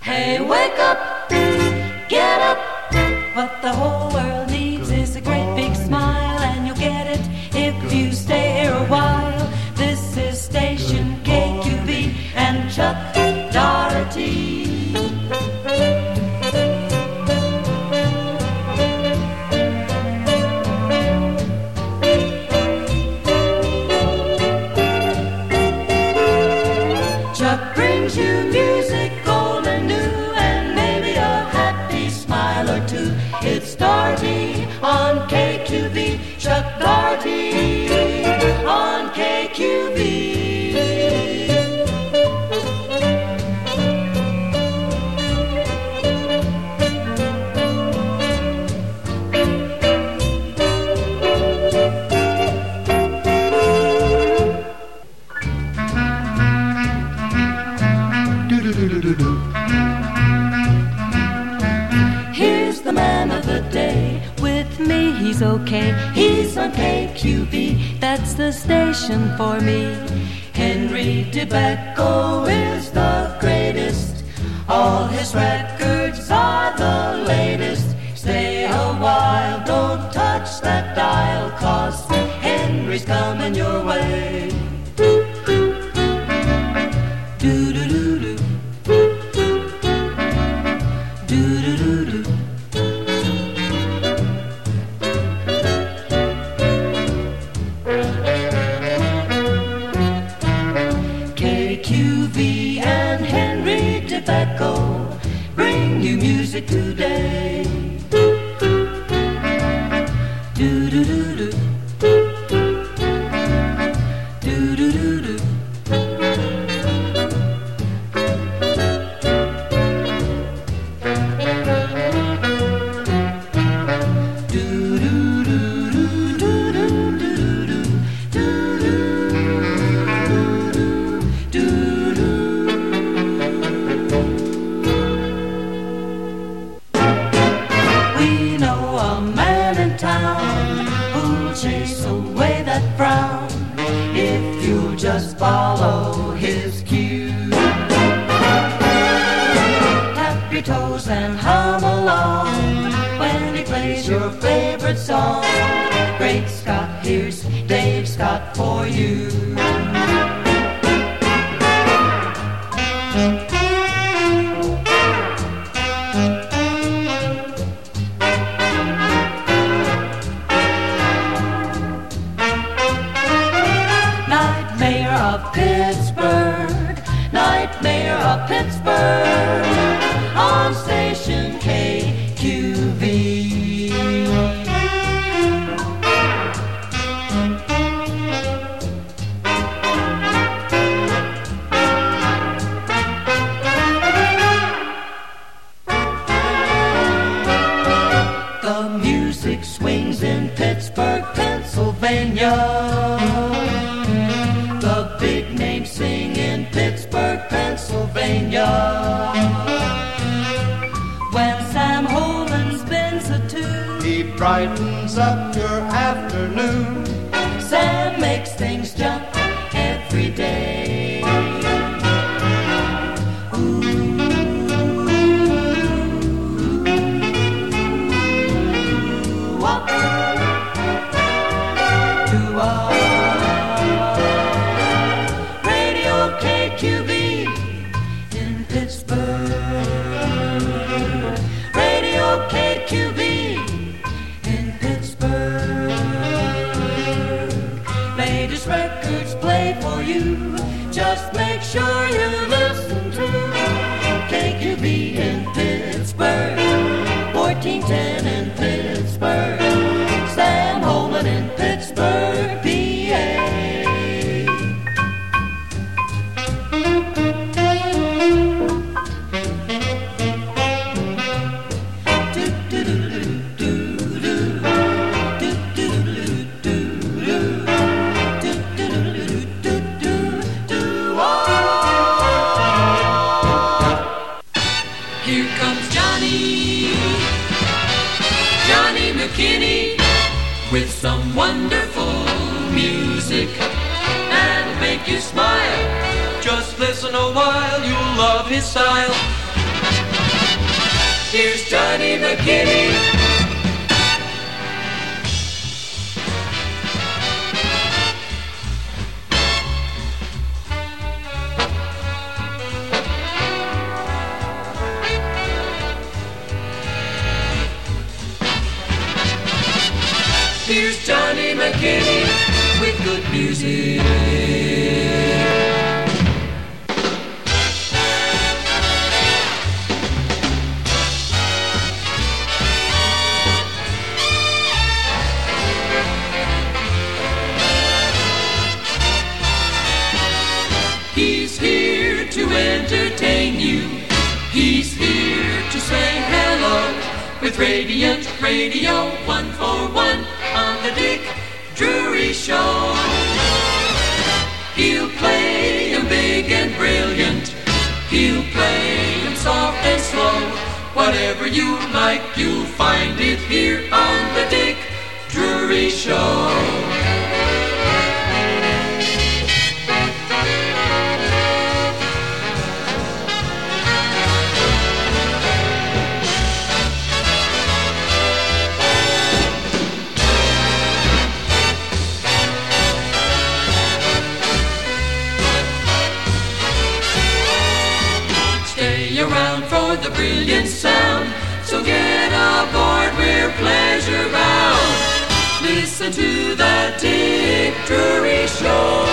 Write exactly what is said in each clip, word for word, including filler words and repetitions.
Hey, wake up, get up. What the whole world needs is a great big smile, and you'll get it if you stay here a while. This is Station K Q V and Chuck Doherty. Chuck brings you music, old and new, and maybe a happy smile or two. It's Doherty on K Q V, Chuck Doherty on K Q V. Here's the man of the day. With me he's okay. He's on K Q V. That's the station for me. Henry DeBecco is the greatest. All his records are the latest. Stay a while, don't touch that dial, 'cause Henry's coming your way. Do-do-do-do. Do-do-do-do. K Q V and Henry DeBecco bring you music today. Do-do-do-do. Do-do-do-do. We know a man in town who'll chase away that frown if you'll just follow his cue. Tap your toes and hum along when he plays your favorite song. Great Scott, here's Dave Scott for you. Night Mayor of Pittsburgh, Night Mayor of Pittsburgh, on Station K Q V. The music swings in Pittsburgh, Pennsylvania. The big names sing in Pittsburgh, Pennsylvania. When Sam Holden spins a tune, He brightens up your afternoon. Sam makes things jump every day. Radio K Q V in Pittsburgh. Radio K Q V in Pittsburgh. Latest records play for you. Just make sure you listen to K Q V in Pittsburgh. fourteen ten in Pittsburgh. Sam Holman in Pittsburgh, P A. Here comes Johnny, Johnny McKinney, with some wonderful music that'll make you smile. Just listen a while, you'll love his style. Here's Johnny McKinney. Here's Johnny McKinney with good music. He's here to entertain you. He's here to say hello with Radiant Radio one four one on the Dick Drury Show. He'll play 'em big and brilliant. He'll play 'em soft and slow. Whatever you like, you'll find it here on the Dick Drury Show. Around for the brilliant sound, so get aboard, we're pleasure bound. Listen to the Dick Drury Show.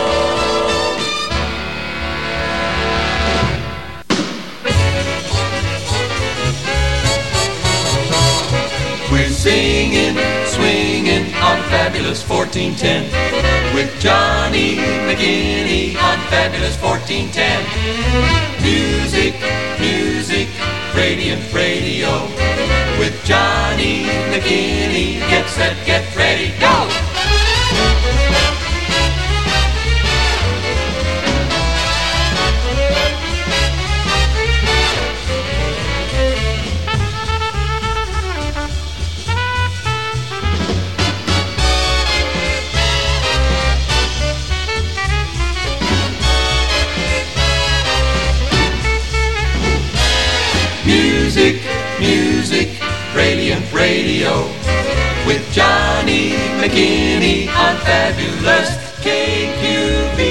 We're singing, swinging on Fabulous fourteen ten with Johnny McKinney on Fabulous fourteen ten. Music, music, Radiant Radio with Johnny McKinney. Get set, get ready, go! Music, music, Radiant Radio with Johnny McKinney on Fabulous K Q B.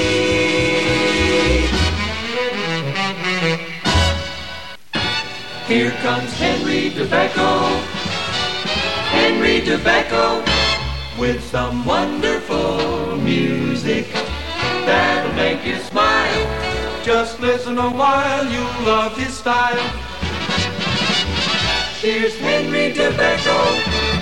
Here comes Henry DeBecco, Henry DeBecco with some wonderful music that'll make you smile. Just listen a while, you'll love his style. Here's Henry DeBecco.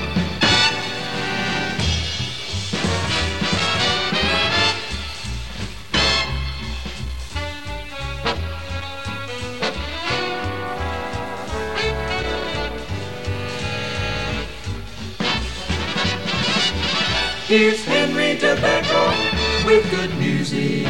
Here's Henry DeBecco with good music.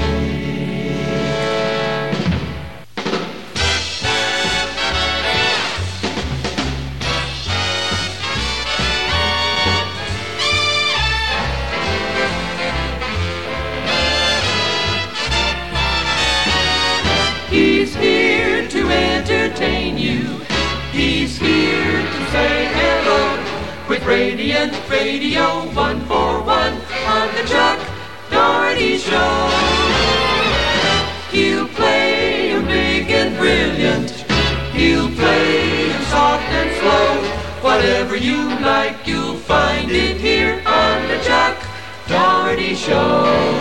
He's here to entertain you. He's here to say hello with Radiant Radio one four one on the Chuck Doherty Show. He'll play 'em big and brilliant. He'll play 'em soft and slow. Whatever you like, you'll find it here on the Chuck Doherty Show.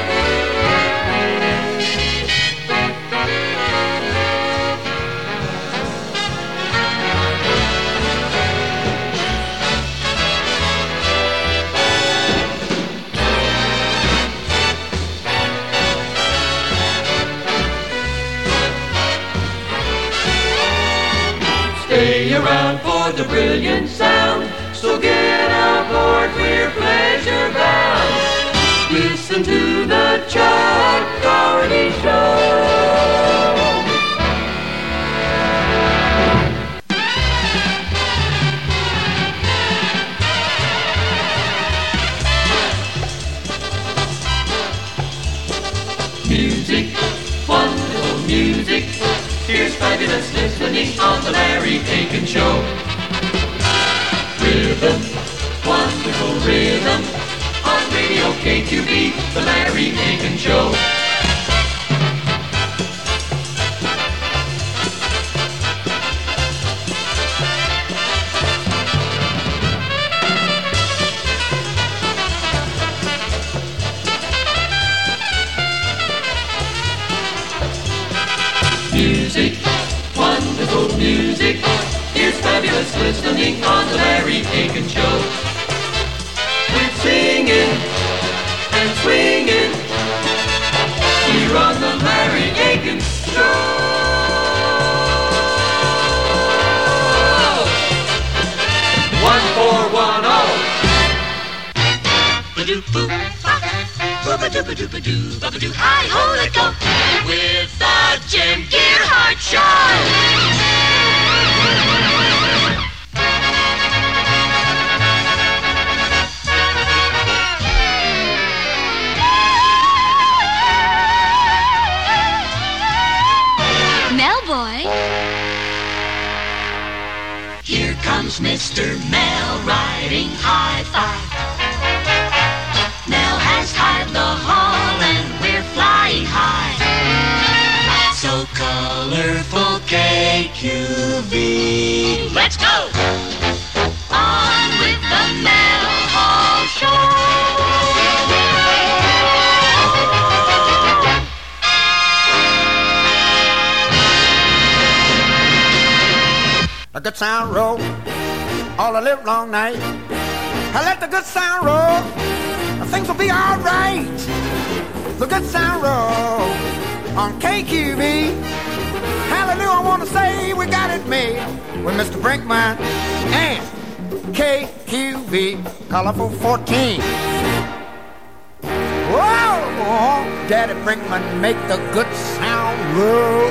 Stay around for the brilliant sound, so get aboard, we're pleasure bound. Listen to the Chuck Doherty Show. Music, wonderful music. Here's fabulous listening on the Larry Aiken Show. Rhythm, wonderful rhythm, on Radio K Q B, the Larry Aiken Show. Music, wonderful music. Here's fabulous listening on the Larry Aiken Show. We're singing and swinging here on the Larry Aiken Show. One four one oh. Ba-doo-boo, ba-ba-doo-ba-doo-ba-doo, ba-ba-doo, hi-ho, let go with the Jim Gearhart Show. Mel Boy. Here comes Mister Mel riding high-five. Mel has hired the hall and we're flying high. So colorful K Q V. Let's go! On with the Mel Hall Show. A good sound roll all the live long night. I let the good sound roll. Things will be all right. The good sound roll on K Q B. Hallelujah, I want to say we got it made with Mister Brinkman and K Q B, colorful fourteen. Whoa, Daddy Brinkman, make the good sound roll.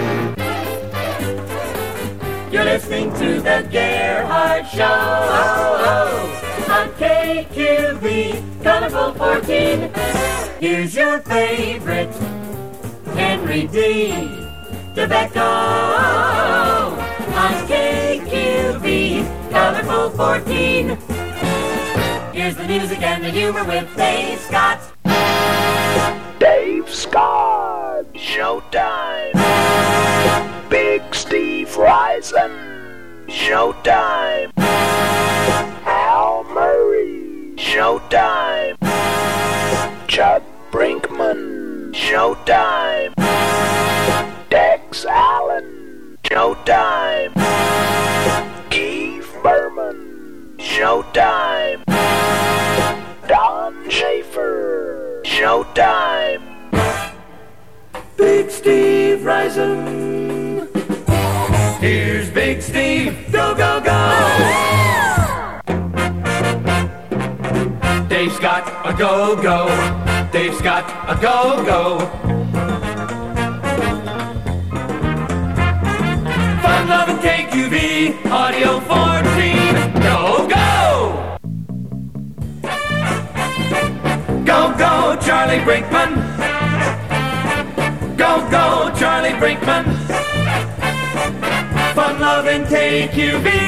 You're listening to the Gearhart Show. Oh, oh. On K Q B, colorful fourteen. Here's your favorite, Henry D. DeBecco. On K Q B, colorful fourteen. Here's the music and the humor with Dave Scott. Dave Scott. Showtime. Big Steve Risen. Showtime. Al Murray, showtime. Chuck Brinkman, showtime. Dex Allen, showtime. Keith Berman, showtime. Don Schaefer, showtime. Big Steve Risen. Here's Big Steve, go, go, go! Dave's got a go-go. Dave's got a go-go. Fun loving K Q B, audio fourteen. Go, go! Go, go, Charlie Brinkman. Go, go, Charlie Brinkman. Fun loving K Q B.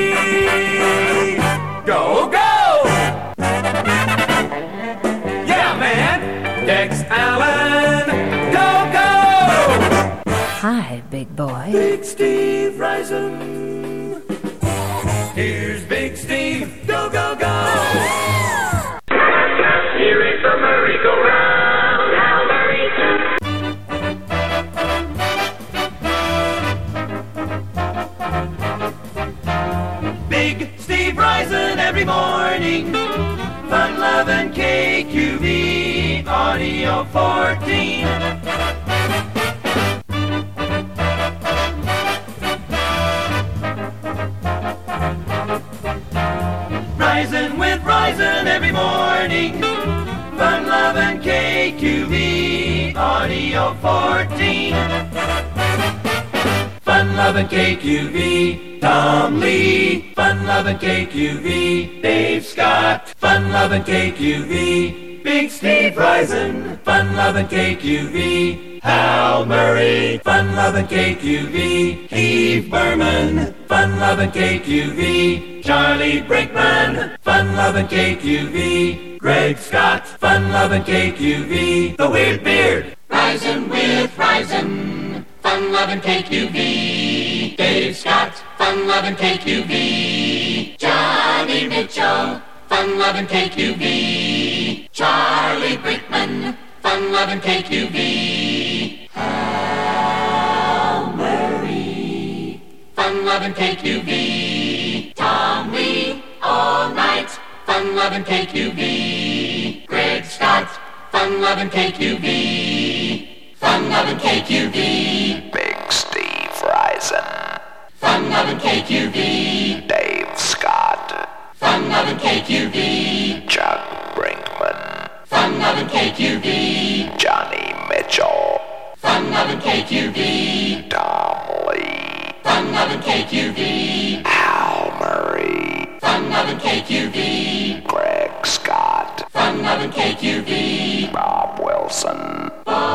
Go, go! Yeah, man! Dex Allen, go, go! Hi, big boy. Big Steve Risen. Here's Big Steve, go, go, go! Here is the merry-go-round, Al Murray. Big Steve Risen every morning. Fun loving K Q B, audio fourteen. Rising with Rising every morning. Fun loving K Q B, audio fourteen. Fun loving K Q B, Tom Lee. Fun loving K Q B, Dave Scott. Fun Fun loving K Q V. Big Steve Rising, fun loving K Q V. Hal Murray, fun loving K Q V. Heath Berman, fun loving K Q V. Charlie Brinkman, fun loving K Q V. Greg Scott, fun loving K Q V. The Weird Beard, Rising with Rising, fun loving K Q V. Dave Scott, fun loving K Q V. Johnny Mitchell, fun loving K Q V. Charlie Brinkman, fun loving K Q V. Hal Murray, fun loving K Q V. Tom Lee, all night, fun loving K Q V. Greg Scott, fun loving K Q V. Fun loving K Q V. Big Steve Rising. Fun loving K Q V. Dave Scott. Fun loving K Q V. Chuck Brinkman. Fun loving K Q V. Johnny Mitchell. Fun loving K Q V. Tom Lee. Fun loving K Q V. Hal Murray. Fun loving K Q V. Greg Scott. Fun loving K Q V. Bob Wilson.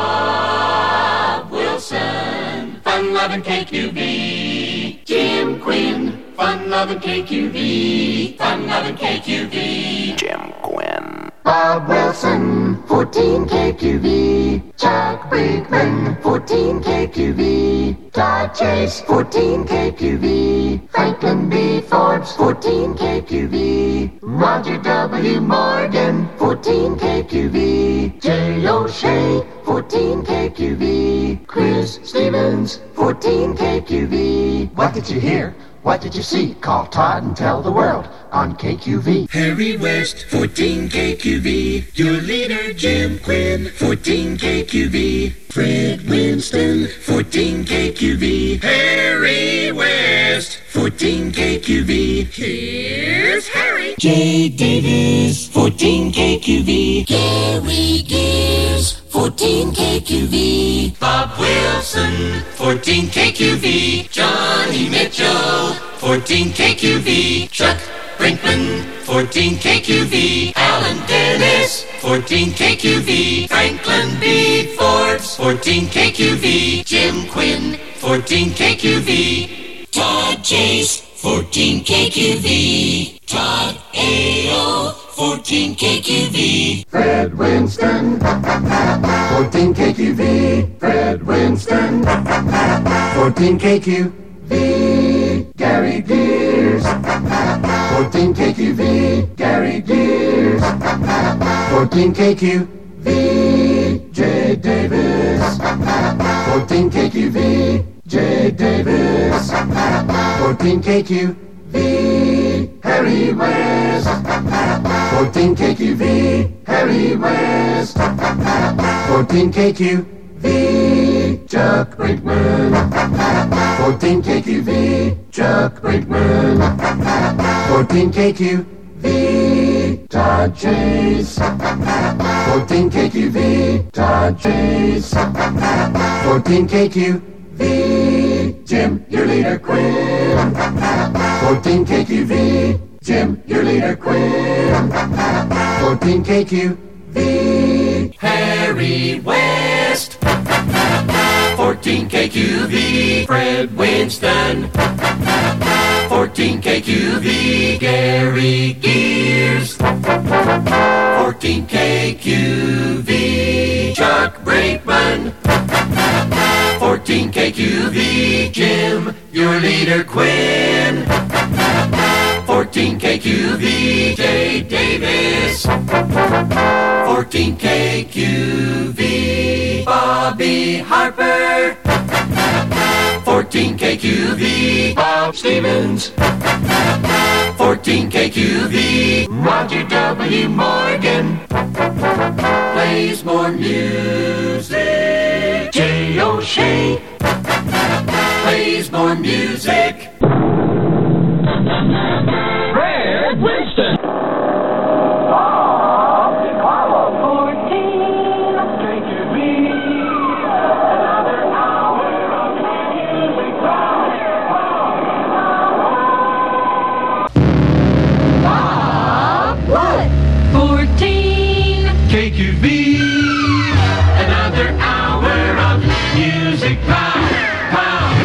Bob Wilson. Fun loving K Q V. Jim Quinn. Fun loving K Q V. Fun loving K Q V. Jim Quinn. Bob Wilson, fourteen K Q V. Chuck Brinkman, fourteen K Q V. Todd Chase, fourteen K Q V. Franklin B. Forbes, fourteen K Q V. Roger W. Morgan, fourteen K Q V. Jay O'Shea, fourteen K Q V. Chris Stevens, fourteen K Q V. What did you hear? What did you see? Call Todd and tell the world on K Q V. Harry West, fourteen K Q V. Your leader, Jim Quinn, fourteen K Q V. Fred Winston, fourteen K Q V. Harry West, fourteen K Q V. Here's Harry. Jay Davis, fourteen K Q V. Gary Gears, fourteen K Q V. Bob Wilson, fourteen K Q V. Johnny Mitchell, fourteen K Q V. Chuck Brinkman, fourteen K Q V. Alan Dennis, fourteen K Q V. Franklin B. Forbes, fourteen K Q V. Jim Quinn, fourteen K Q V. Todd Chase, fourteen K Q V. Todd A O, fourteen K Q V. Fred Winston, fourteen K Q V. Fred Winston, fourteen K Q V. Gary Gears, fourteen K Q V. Gary Gears, fourteen K Q V. Jay Davis, fourteen K Q V. Jay Davis, fourteen K Q V. Harry West, fourteen K Q V. Harry West, fourteen K Q V. Chuck Brinkman, fourteen K Q V. Chuck Brinkman, fourteen K Q V. Todd Chase, fourteen K Q V. Todd Chase, fourteen K Q V. Jim, your leader, Quinn, fourteen K Q V. Jim, your leader, Quinn, fourteen K Q V. Harry West, fourteen K Q V. Fred Winston, fourteen K Q V. Gary Gears, fourteen K Q V. Chuck Brinkman, fourteen K Q V. Jim, your leader, Quinn, fourteen K Q V. Jay Davis, fourteen K Q V. Bobby Harper, fourteen K Q V. Bob Stevens, fourteen K Q V. Roger W. Morgan plays more music. Jay O'Shea plays more music. Fred Winston. What? Q V. Another hour of music power, power,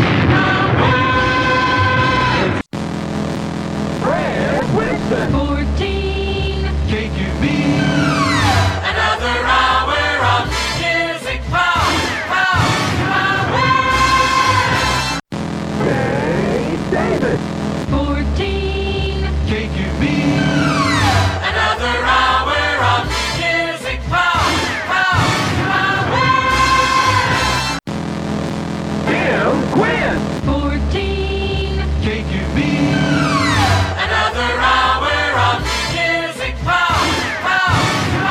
power. Fred Winston. Fourteen. K Q V. Another hour of music power, power, power. Jay Davis. Fourteen. K Q V. Another hour of music power, power, power. Jim Quinn. Fourteen. K Q V. Another hour of music power, power,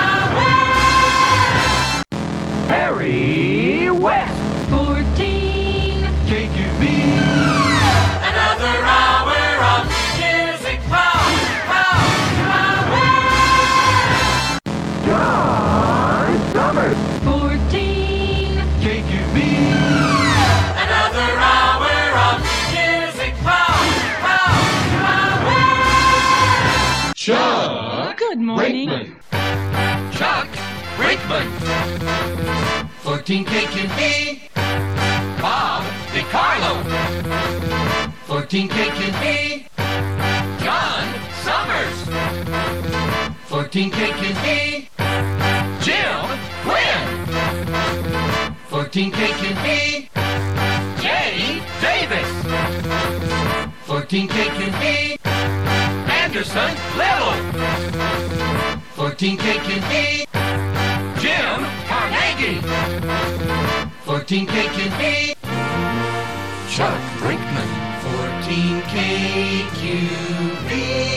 power. Harry West. Fourteen. K Q V. Another hour of music power, power, power. John Summers. Fourteen. K Q V. Another hour of music power, power, power. Chuck. Good morning. Brakeman. Chuck Brakeman. fourteen K Q V. Bob DiCarlo. fourteen K Q V. John Summers. fourteen K Q V. Jim Quinn. fourteen K Q V. Jay Davis. fourteen K Q V. Anderson Little. fourteen K Q V. Jim Carnegie. fourteen K Q V. Chuck Brinkman. fourteen K Q V.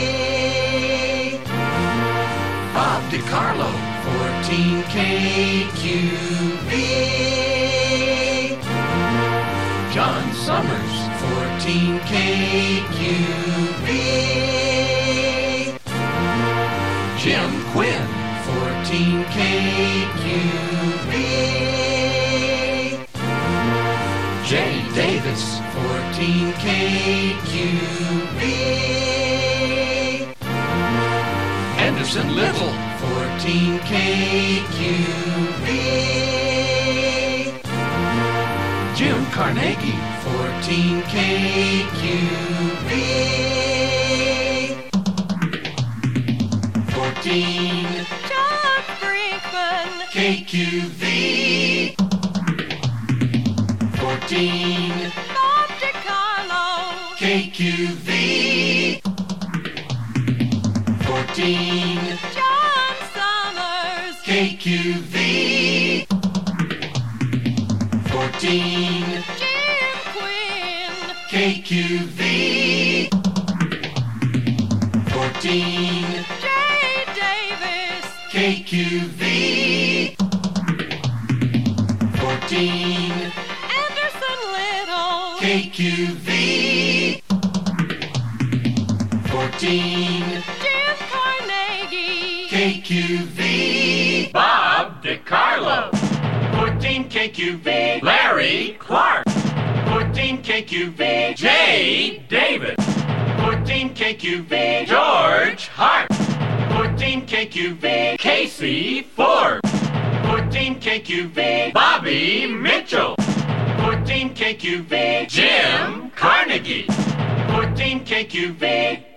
Bob DiCarlo. fourteen K Q V. John Summers. fourteen K Q V. Jim Quinn. fourteen K Q V. Jay Davis. fourteen K Q V. Anderson Little. fourteen K Q V. Jim Carnegie. fourteen K Q V. fourteen Chuck Brinkman. K Q V. fourteen Bob DiCarlo. K Q V. fourteen John Summers. K Q V. fourteen Jim Quinn. K Q V. fourteen Jay Davis. K Q V. fourteen Anderson Little. K Q V. fourteen Jim Carnegie. K Q V. Bob DiCarlo. fourteen K Q V. Larry Clark. fourteen K Q V. Jay Davis. fourteen K Q V. George Hart. fourteen K Q V. Casey Forbes. fourteen K Q V. Bobby Mitchell. fourteen K Q V. Jim Carnegie. fourteen K Q V.